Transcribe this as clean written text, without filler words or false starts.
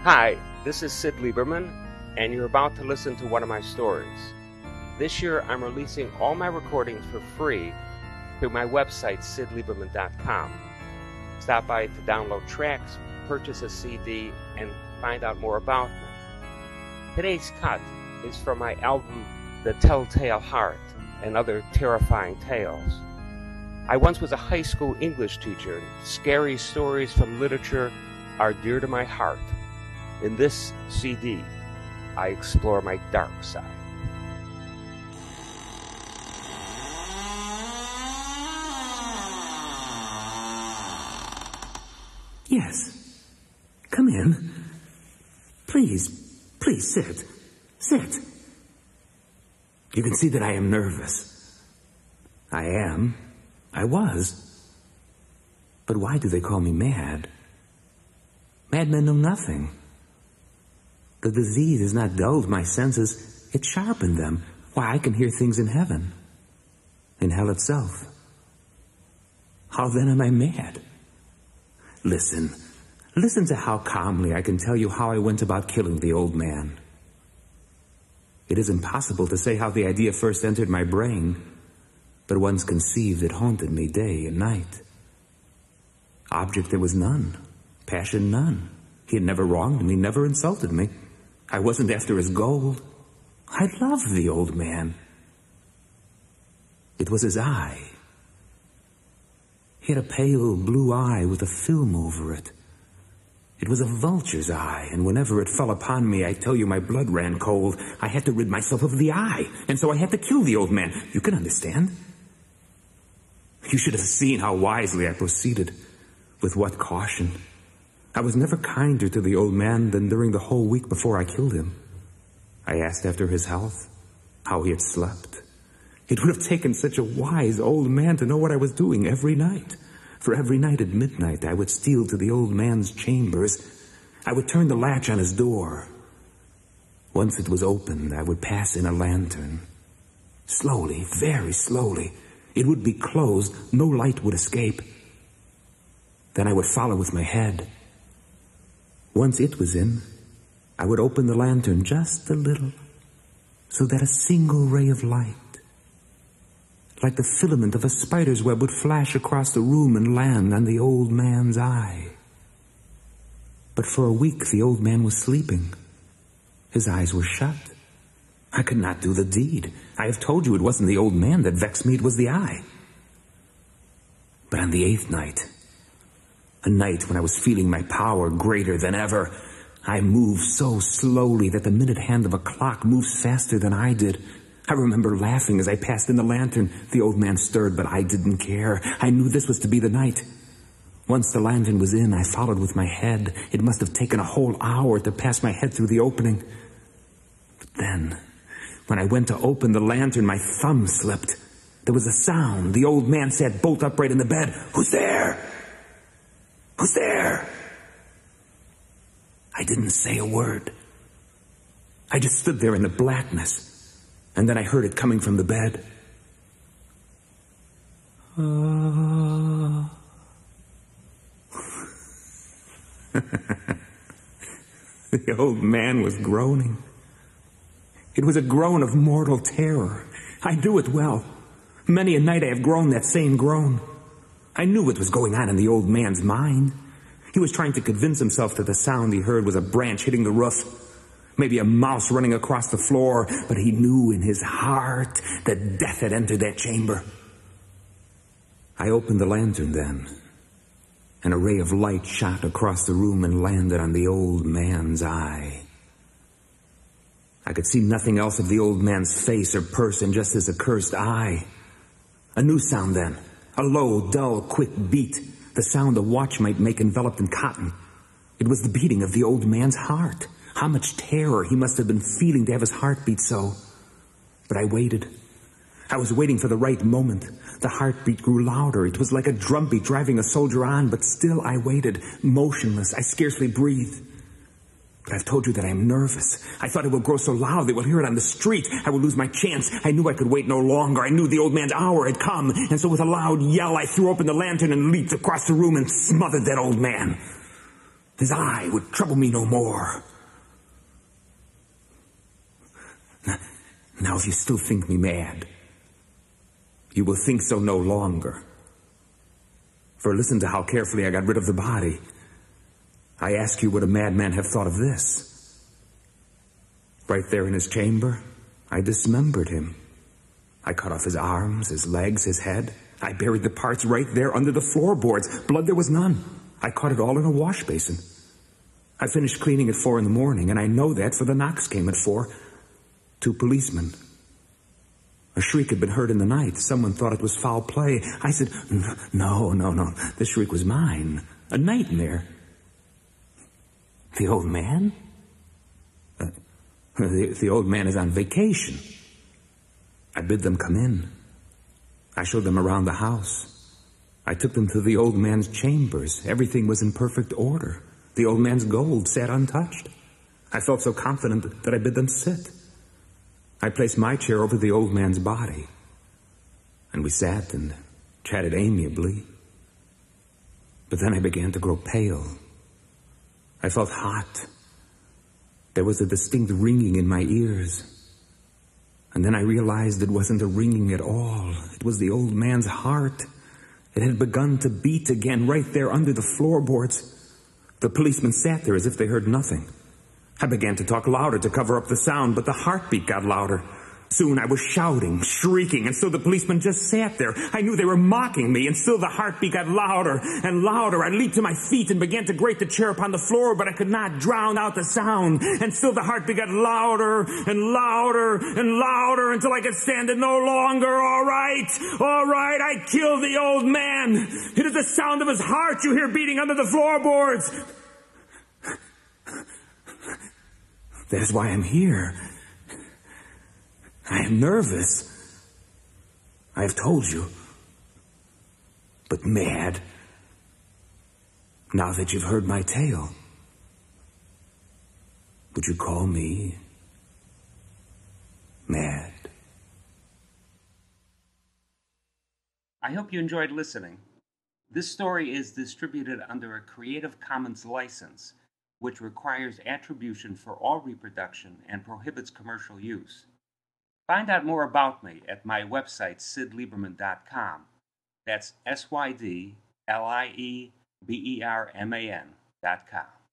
Hi, this is Sid Lieberman, and you're about to listen to one of my stories. This year, I'm releasing all my recordings for free through my website, sidlieberman.com. Stop by to download tracks, purchase a CD, and find out more about me. Today's cut is from my album, The Telltale Heart and Other Terrifying Tales. I once was a high school English teacher, and scary stories from literature are dear to my heart. In this CD, I explore my dark side. Yes. Come in. Please sit. Sit. You can see that I am nervous. I am. I was. But why do they call me mad? Madmen know nothing. The disease has not dulled my senses, it sharpened them. Why, I can hear things in heaven, in hell itself. How then am I mad? Listen to how calmly I can tell you how I went about killing the old man. It is impossible to say how the idea first entered my brain, but once conceived, it haunted me day and night. Object there was none, passion none. He had never wronged me, never insulted me. I wasn't after his gold. I loved the old man. It was his eye. He had a pale blue eye with a film over it. It was a vulture's eye, and whenever it fell upon me, I tell you, my blood ran cold. I had to rid myself of the eye, and so I had to kill the old man. You can understand. You should have seen how wisely I proceeded, with what caution. I was never kinder to the old man than during the whole week before I killed him. I asked after his health, how he had slept. It would have taken such a wise old man to know what I was doing every night. For every night at midnight, I would steal to the old man's chambers. I would turn the latch on his door. Once it was opened, I would pass in a lantern. Slowly, very slowly. It would be closed, no light would escape. Then I would follow with my head. Once it was in, I would open the lantern just a little, so that a single ray of light, like the filament of a spider's web, would flash across the room and land on the old man's eye. But for a week the old man was sleeping. His eyes were shut. I could not do the deed. I have told you it wasn't the old man that vexed me, it was the eye. But on the 8th night, a night when I was feeling my power greater than ever, I moved so slowly that the minute hand of a clock moves faster than I did. I remember laughing as I passed in the lantern. The old man stirred, but I didn't care. I knew this was to be the night. Once the lantern was in, I followed with my head. It must have taken a whole hour to pass my head through the opening. But then, when I went to open the lantern, my thumb slipped. There was a sound. The old man sat bolt upright in the bed. "Who's there? Who's there?" I didn't say a word. I just stood there in the blackness, and then I heard it coming from the bed. The old man was groaning. It was a groan of mortal terror. I knew it well. Many a night I have groaned that same groan. I knew what was going on in the old man's mind. He was trying to convince himself that the sound he heard was a branch hitting the roof, maybe a mouse running across the floor, but he knew in his heart that death had entered that chamber. I opened the lantern then, and a ray of light shot across the room and landed on the old man's eye. I could see nothing else of the old man's face or person, just his accursed eye. A new sound then. A low, dull, quick beat, the sound a watch might make enveloped in cotton. It was the beating of the old man's heart. How much terror he must have been feeling to have his heart beat so. But I waited. I was waiting for the right moment. The heartbeat grew louder. It was like a drumbeat driving a soldier on, but still I waited, motionless. I scarcely breathed. But I've told you that I am nervous. I thought it would grow so loud they would hear it on the street. I would lose my chance. I knew I could wait no longer. I knew the old man's hour had come. And so with a loud yell, I threw open the lantern and leaped across the room and smothered that old man. His eye would trouble me no more. Now, if you still think me mad, you will think so no longer. For listen to how carefully I got rid of the body. I ask you, would a madman have thought of this? Right there in his chamber, I dismembered him. I cut off his arms, his legs, his head. I buried the parts right there under the floorboards. Blood there was none. I caught it all in a wash basin. I finished cleaning at 4 in the morning, and I know that, for the knocks came at 4. 2 policemen. A shriek had been heard in the night. Someone thought it was foul play. I said, no. The shriek was mine. A nightmare. The old man? The old man is on vacation. I bid them come in. I showed them around the house. I took them to the old man's chambers. Everything was in perfect order. The old man's gold sat untouched. I felt so confident that I bid them sit. I placed my chair over the old man's body, and we sat and chatted amiably. But then I began to grow pale. I felt hot. There was a distinct ringing in my ears. And then I realized it wasn't a ringing at all. It was the old man's heart. It had begun to beat again right there under the floorboards. The policemen sat there as if they heard nothing. I began to talk louder to cover up the sound, but the heartbeat got louder. Soon I was shouting, shrieking, and still the policemen just sat there. I knew they were mocking me, and still the heartbeat got louder and louder. I leaped to my feet and began to grate the chair upon the floor, but I could not drown out the sound. And still the heartbeat got louder and louder and louder until I could stand it no longer. All right, I killed the old man. It is the sound of his heart you hear beating under the floorboards. That is why I'm here. I am nervous. I have told you. But mad. Now that you've heard my tale, would you call me mad? I hope you enjoyed listening. This story is distributed under a Creative Commons license, which requires attribution for all reproduction and prohibits commercial use. Find out more about me at my website, sydlieberman.com. That's SYDLIEBERMAN.com.